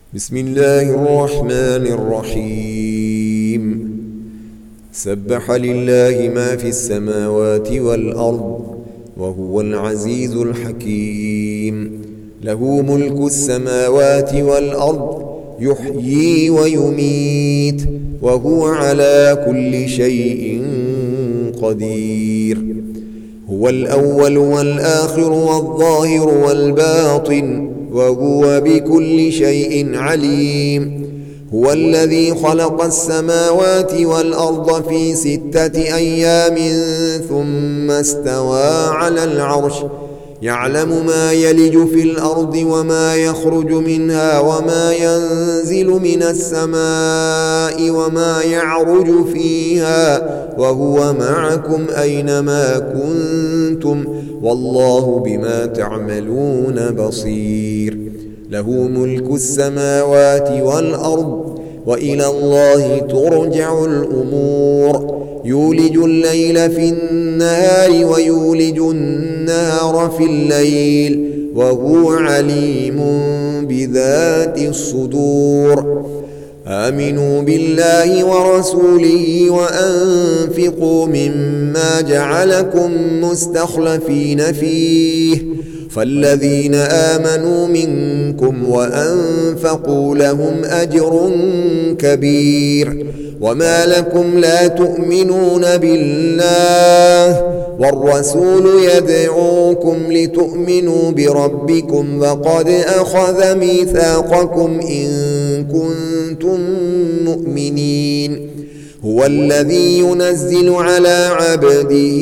بسم الله الرحمن الرحيم. سبح لله ما في السماوات والأرض وهو العزيز الحكيم. له ملك السماوات والأرض يحيي ويميت وهو على كل شيء قدير. هو الأول والآخر والظاهر والباطن وهو بكل شيء عليم. هو الذي خلق السماوات والأرض في 6 أيام ثم استوى على العرش يعلم ما يلج في الأرض وما يخرج منها وما ينزل من السماء وما يعرج فيها وهو معكم أينما كنتم والله بما تعملون بصير. له ملك السماوات والأرض وإلى الله ترجع الأمور. يولج الليل في النهار ويولج النهار في الليل وهو عليم بذات الصدور. آمنوا بالله ورسوله وأنفقوا مما جعلكم مستخلفين فيه فالذين آمنوا منكم وأنفقوا لهم أجر كبير. وما لكم لا تؤمنون بالله والرسول يدعوكم لتؤمنوا بربكم وقد أخذ ميثاقكم إن كنتم مؤمنين. هو الذي ينزل على عبده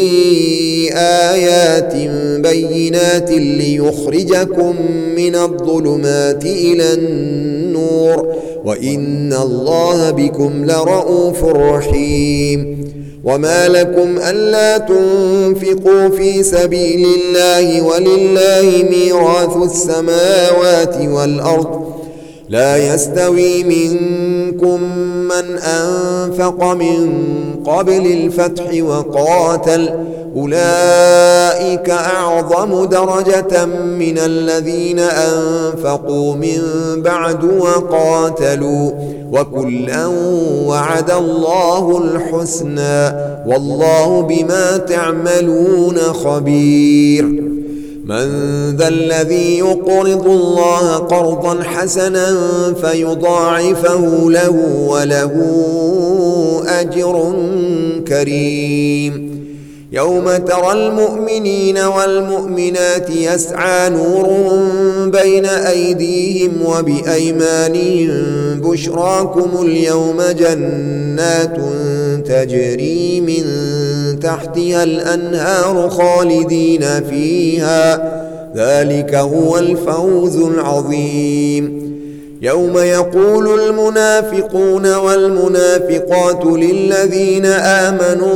آيات بينات ليخرجكم من الظلمات إلى النور وإن الله بكم لرؤوف رحيم. وما لكم ألا تنفقوا في سبيل الله ولله ميراث السماوات والأرض لا يستوي منكم من أنفق من قبل الفتح وقاتل أولئك أعظم درجة من الذين أنفقوا من بعد وقاتلوا وكلا وعد الله الحسنى والله بما تعملون خبير. من ذا الذي يقرض الله قرضا حسنا فيضاعفه له وله أجر كريم. يوم ترى المؤمنين والمؤمنات يسعى نورهم بين أيديهم وبأيمانهم بشراكم اليوم جنات تجري من تحتها الأنهار خالدين فيها ذلك هو الفوز العظيم. يوم يقول المنافقون والمنافقات للذين آمنوا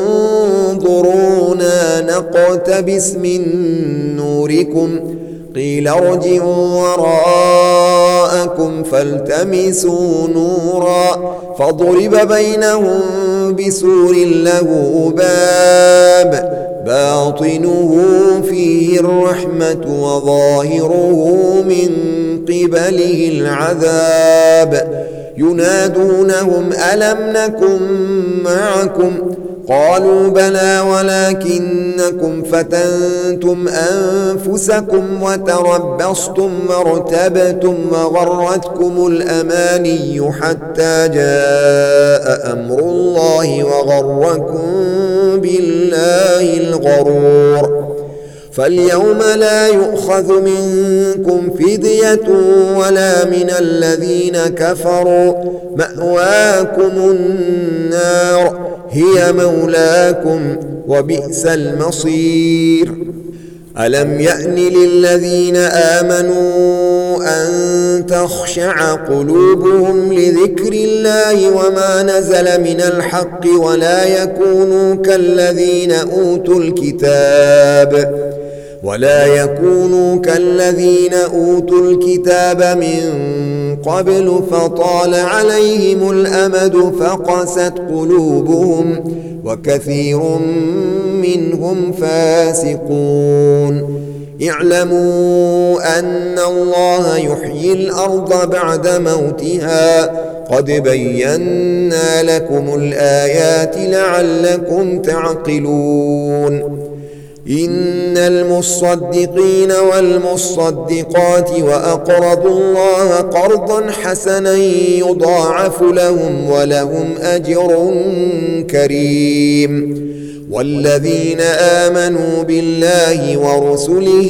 انظرونا نقتبس من نوركم قيل ارجعوا وراءكم فالتمسوا نورا فضرب بينهم بسور له باب باطنه فيه الرحمة وظاهره من قبله العذاب. ينادونهم ألم نكن معكم قالوا بلى ولكنكم فتنتم أنفسكم وتربصتم وارتبتم وغرتكم الأماني حتى جاء أمر الله وغركم بالله الغرور. فاليوم لا يؤخذ منكم فدية ولا من الذين كفروا مأواكم النار هي مولاكم وبئس المصير. ألم يأن للذين آمنوا أن تخشع قلوبهم لذكر الله وما نزل من الحق ولا يكونوا كالذين أوتوا الكتاب من قبل فطال عليهم الأمد فقست قلوبهم وكثير منهم فاسقون. اعلموا أن الله يحيي الأرض بعد موتها قد بينا لكم الآيات لعلكم تعقلون إن المصدقين والمصدقات وأقرضوا الله قرضا حسنا يضاعف لهم ولهم أجر كريم والذين آمنوا بالله ورسله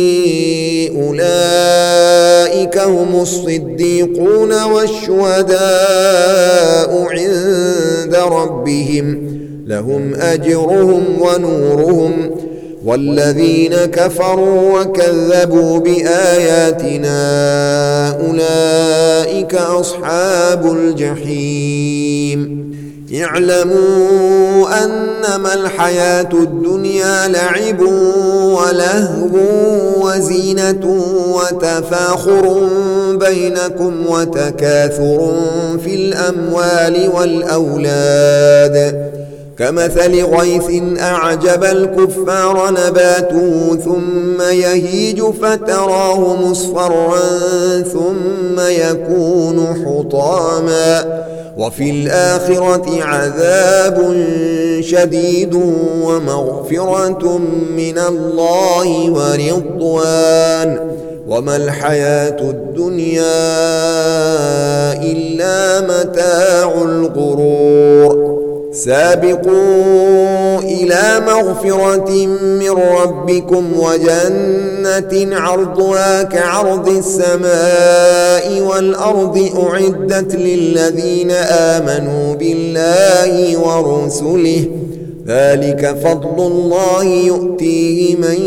أولئك هم الصديقون والشهداء عند ربهم لهم أجرهم ونورهم والذين كفروا وكذبوا بآياتنا أولئك أصحاب الجحيم اعلموا أنما الحياة الدنيا لعب ولهو وزينة وتفاخر بينكم وتكاثر في الأموال والأولاد كمثل غيث أعجب الكفار نباته ثم يهيج فتراه مصفرا ثم يكون حطاما وفي الآخرة عذاب شديد ومغفرة من الله ورضوان وما الحياة الدنيا إلا متاع الغرور سابقوا إلى مغفرة من ربكم وجنة عرضها كعرض السماء والأرض أعدت للذين آمنوا بالله ورسله ذلك فضل الله يؤتيه من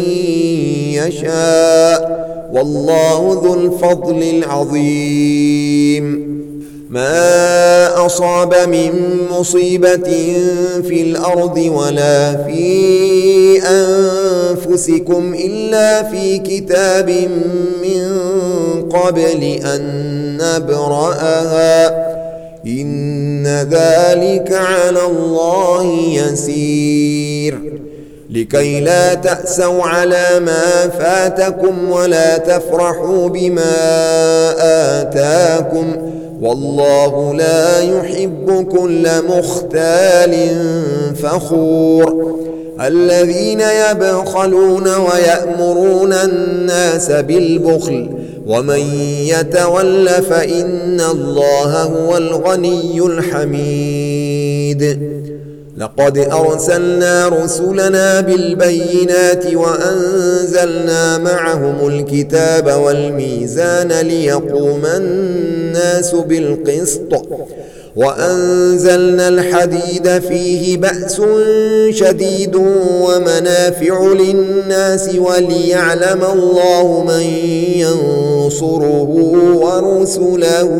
يشاء والله ذو الفضل العظيم ما أصاب من مصيبة في الأرض ولا في أنفسكم إلا في كتاب من قبل أن نبرأها إن ذلك على الله يسير لكي لا تأسوا على ما فاتكم ولا تفرحوا بما آتاكم والله لا يحب كل مختال فخور الذين يبخلون ويأمرون الناس بالبخل ومن يتول فإن الله هو الغني الحميد لقد أرسلنا رسلنا بالبينات وأنزلنا معهم الكتاب والميزان ليقوم الناس بالقسط وأنزلنا الحديد فيه بأس شديد ومنافع للناس وليعلم الله من ينصره ورسله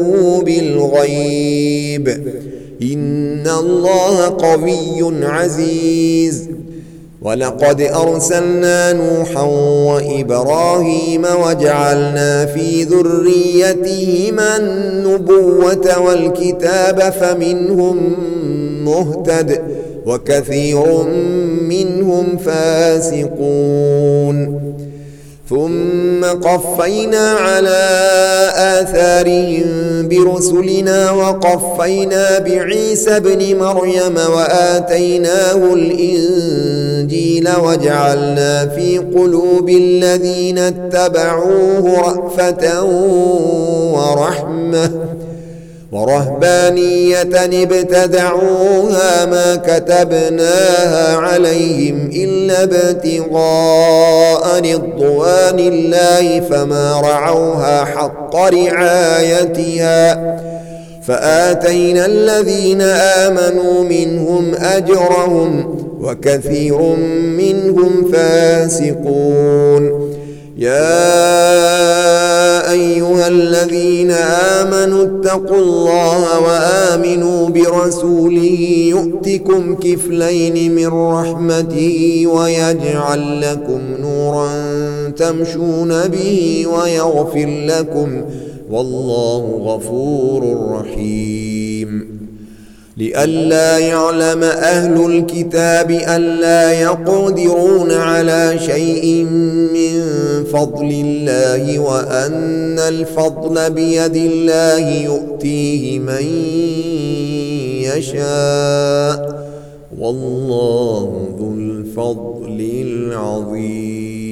بالغيب إن الله قوي عزيز ولقد أرسلنا نوحا وإبراهيم وجعلنا في ذريتهما النبوة والكتاب فمنهم مهتد وكثير منهم فاسقون ثم قفينا على آثارهم برسلنا وقفينا بعيسى ابن مريم وآتيناه الإنجيل وجعلنا في قلوب الذين اتبعوه رأفة ورحمة ورهبانية ابتدعوها ما كتبناها عليهم إلا ابتغاء رضوان الله فما رعوها حق رعايتها فآتينا الذين آمنوا منهم أجرهم وكثير منهم فاسقون يا أيها الذين آمنوا اتقوا الله وآمنوا برسوله يؤتكم كفلين من رحمته ويجعل لكم نورا تمشون به ويغفر لكم والله غفور رحيم لئلا يعلم أهل الكتاب ألا يقدرون على شيء من فضل الله وأن الفضل بيد الله يؤتيه من يشاء والله ذو الفضل العظيم.